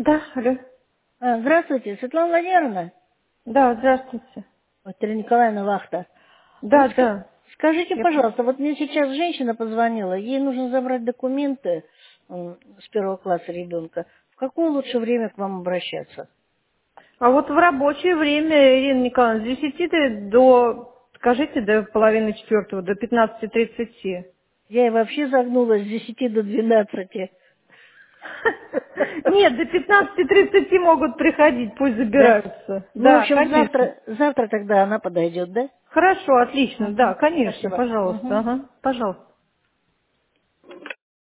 Да, алло. Здравствуйте, Светлана Владимировна. Да, здравствуйте. Вот Ирина Николаевна Вахта. Вот Да, да. скажите, Я... пожалуйста, вот мне сейчас женщина позвонила, ей нужно забрать документы с 1 класса ребенка. В какое лучше время к вам обращаться? А вот в рабочее время, Ирина Николаевна, с 10 до, скажите, до половины четвертого, до 15:30. Я и вообще загнулась с 10 до 12. Нет, до 15:30 могут приходить, пусть Да? забираются. Ну, в Да, общем, конечно. завтра тогда она подойдет, да? Хорошо, отлично, да, конечно, Спасибо. пожалуйста, ага, пожалуйста.